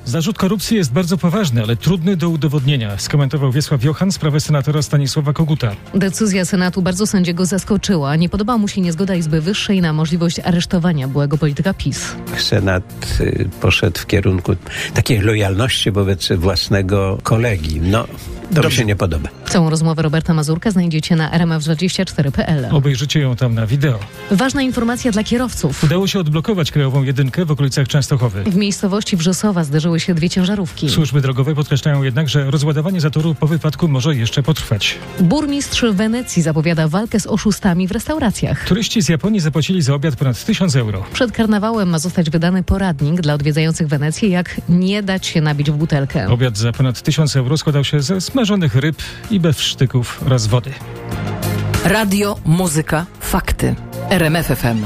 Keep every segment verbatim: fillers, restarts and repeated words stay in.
Zarzut korupcji jest bardzo poważny, ale trudny do udowodnienia, skomentował Wiesław Jochan sprawę senatora Stanisława Koguta. Decyzja Senatu bardzo sędziego zaskoczyła. Nie podoba mu się niezgoda Izby Wyższej na możliwość aresztowania byłego polityka PiS. Senat y, poszedł w kierunku takiej lojalności wobec własnego kolegi. No, to Dobrze. mi się nie podoba. Całą rozmowę Roberta Mazurka znajdziecie na r m f dwadzieścia cztery kropka p l. Obejrzycie ją tam na wideo. Ważna informacja dla kierowców. Udało się odblokować krajową jedynkę w okolicach Częstochowy. W miejscowości Wrzosowa zderzyły się dwie ciężarówki. Służby drogowe podkreślają jednak, że rozładowanie zatoru po wypadku może jeszcze potrwać. Burmistrz Wenecji zapowiada walkę z oszustami w restauracjach. Turyści z Japonii zapłacili za obiad ponad tysiąc euro. Przed karnawałem ma zostać wydany poradnik dla odwiedzających Wenecję, jak nie dać się nabić w butelkę. Obiad za ponad tysiąc euro składał się ze smażonych ryb i bewsztyków oraz wody. Radio, muzyka, fakty. R M F F M.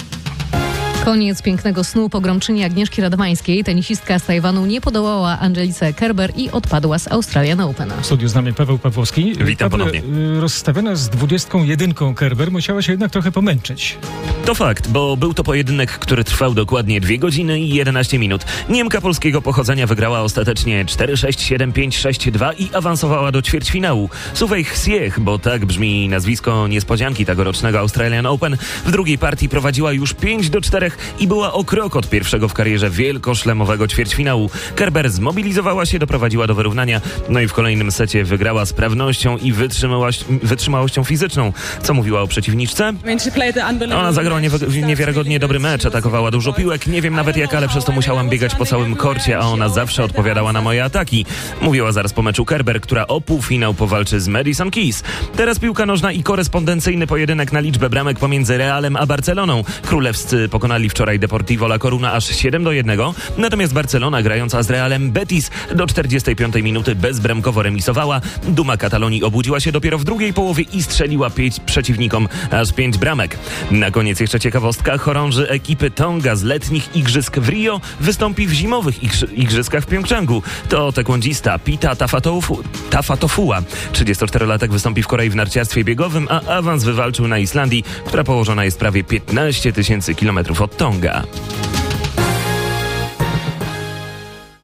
Koniec pięknego snu pogromczyni Agnieszki Radwańskiej. Tenisistka z Tajwanu nie podołała Angelice Kerber i odpadła z Australian Open. W studiu z nami Paweł Pawłowski. Witam Pawle, ponownie. Rozstawiona z dwudziestką jedynką Kerber musiała się jednak trochę pomęczyć. To fakt, bo był to pojedynek, który trwał dokładnie dwie godziny i jedenaście minut. Niemka polskiego pochodzenia wygrała ostatecznie cztery sześć, siedem pięć, sześć dwa i awansowała do ćwierćfinału. Suwej Hsieh, bo tak brzmi nazwisko niespodzianki tegorocznego Australian Open, w drugiej partii prowadziła już pięć do czterech i była o krok od pierwszego w karierze wielkoszlemowego ćwierćfinału. Kerber zmobilizowała się, doprowadziła do wyrównania, no i w kolejnym secie wygrała sprawnością i wytrzymałość, wytrzymałością fizyczną. Co mówiła o przeciwniczce? Ona zagrała niewi- niewiarygodnie dobry mecz, atakowała dużo piłek, nie wiem nawet jak, ale przez to musiałam biegać po całym korcie, a ona zawsze odpowiadała na moje ataki. Mówiła zaraz po meczu Kerber, która o półfinał powalczy z Madison Keys. Teraz piłka nożna i korespondencyjny pojedynek na liczbę bramek pomiędzy Realem a Barceloną. Królewscy pokonali wczoraj Deportivo La Coruna aż siedem do jednego, natomiast Barcelona grająca z Realem Betis do czterdziestej piątej minuty bezbramkowo remisowała. Duma Katalonii obudziła się dopiero w drugiej połowie i strzeliła pięć przeciwnikom aż pięć bramek. Na koniec jeszcze ciekawostka. Chorąży ekipy Tonga z letnich igrzysk w Rio wystąpi w zimowych igrzy- igrzyskach w Pjongczangu. To taekwondzista Pita Tafatofu- Tafatofua. trzydziestoczterolatek wystąpi w Korei w narciarstwie biegowym, a awans wywalczył na Islandii, która położona jest prawie piętnaście tysięcy kilometrów od Tonga.